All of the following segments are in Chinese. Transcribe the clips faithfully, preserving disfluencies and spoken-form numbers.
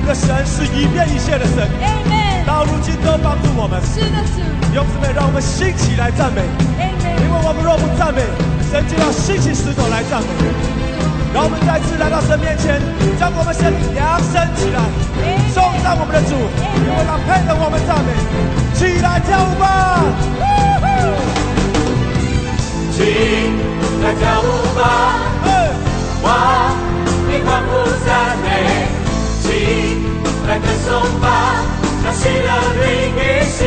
们的神是一变一切的神，到如今都帮助我们。 是的，主。 弟兄姊妹，让我们兴起来赞美，因为我们若不赞美，神就要兴起石头来赞美。让我们再次来到神面前，将我们生命扬升起来，颂赞我们的主，因为他配得我们赞美。起来跳舞吧！ 起来跳舞吧！哇，你欢呼赞美！起来歌颂吧！让喜乐灵运行！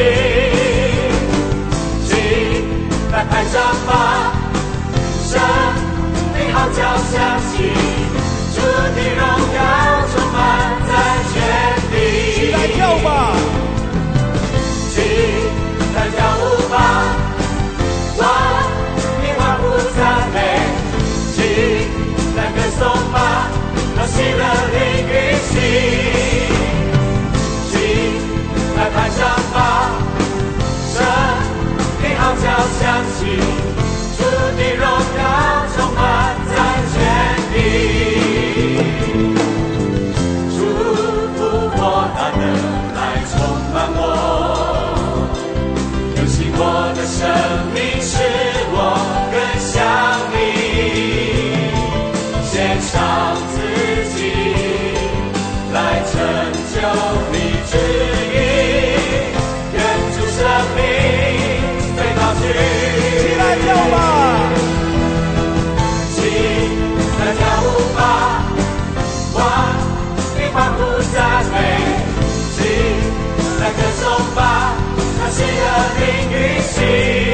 起来拍掌吧！神你号角响起，主的荣耀充满在全地。 起来跳吧！ 起来跳舞吧！哇，你欢呼赞美！起来歌颂吧！让喜乐灵运行！起来拍掌吧！神你号角响起，主的荣耀充满在全地。主复活大能来充满我，更新我的生命，使我更像你，献上自己来成就你旨意，愿主生命被高举。 起来跳吧！ 起来跳舞吧！哇，你欢呼赞美！起来歌颂吧！让喜乐灵运行！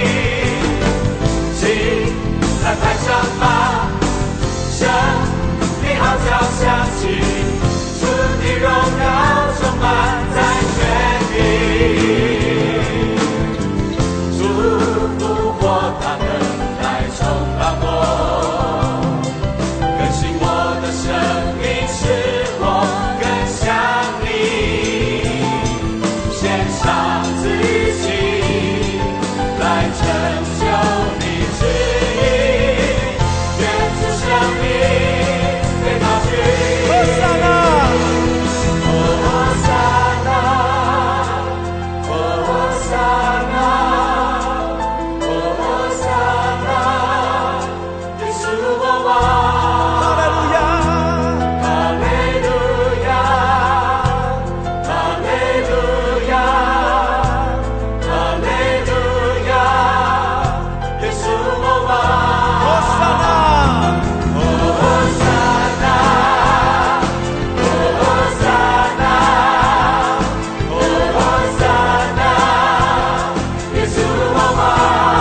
起来拍掌吧！神你号角响起，主的荣耀充满在全地。主复活大能来充满我，更新我的生命，使我更像你，献上自己来成就你旨意，愿主生命被高举。 和散啊！ 和散啊！和散啊！和散啊！耶稣我王。 哈利路亚！ 哈利路亚，哈利路亚，哈利路亚，耶稣我王。 和散啊！ 和散啊，和散啊，和散啊，耶稣我王。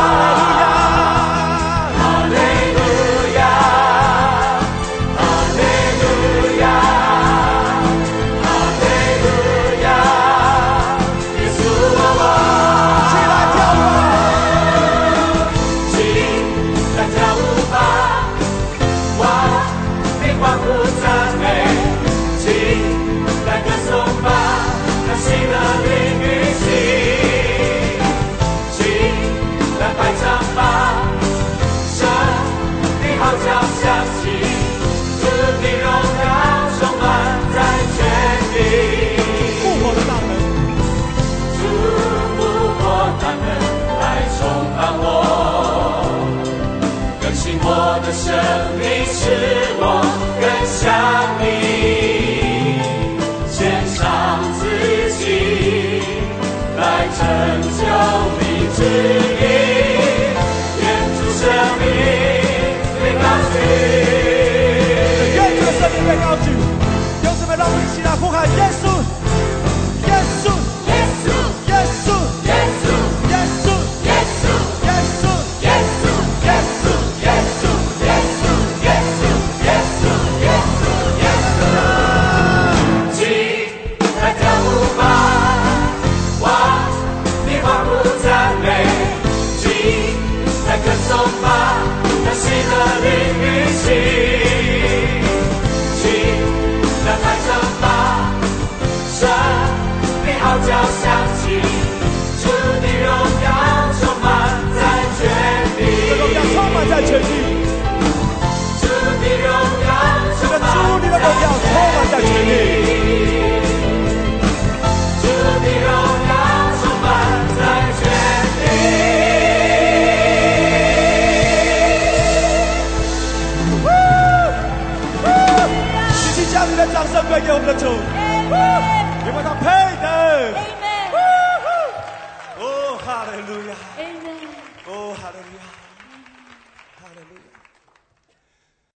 哈利路亚，哈利路亚，哈利路亚，耶稣我王。 起来跳吧！ 起来跳舞吧！哇，你欢呼赞美！起来歌颂吧！让喜乐灵运行！起来拍掌吧！神你号角响起，主的荣耀充满在全地。 复活的大能， 主复活大能来充满我，更新我的生命，使我更像你，献上自己来成就你旨意，愿主生命被高举。 愿主的生命被高举。弟兄姊妹，让我们一起来呼喊耶稣，耶稣， 耶稣， 耶稣， 耶稣， 耶稣， 耶稣， 耶稣， 耶稣，耶稣，耶稣，耶稣，耶稣，耶稣，耶稣，耶稣。起来跳舞吧！哇，你欢呼赞美！起来歌颂吧！让喜乐灵运行！起将你的掌声归给我们的主，因为他配得。哦，哈利路亚！哦，哈利路亚！